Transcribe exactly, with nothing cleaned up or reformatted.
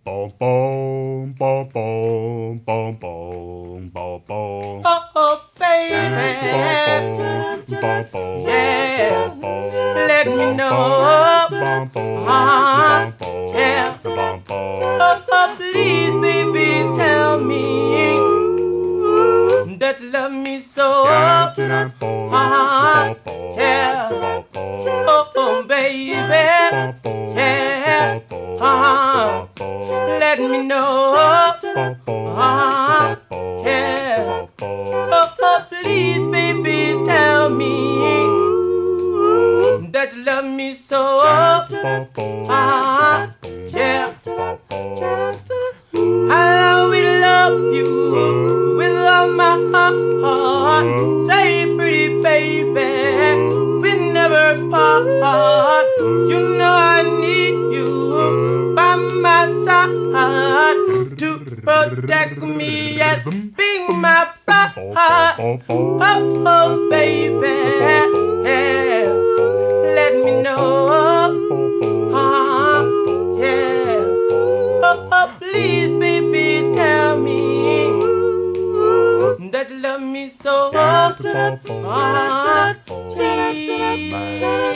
bum, bum, bum, bum, bum, bum, bum, bum. Oh, baby, yeah, let me know. Uh, yeah, oh, oh, please, baby, tell me that you love me so. Uh, yeah, oh, oh, baby, yeah, uh, let me know. Uh, yeah, oh, oh, please, baby, tell me that you love me so. Uh, yeah, I will love you with all my heart. Say, pretty baby, we never part. You know I need you by my side to protect me and be my pride. Oh, oh, baby, yeah, let me know. Uh, yeah, oh, oh, please, baby, tell me that you love me so. Uh, please.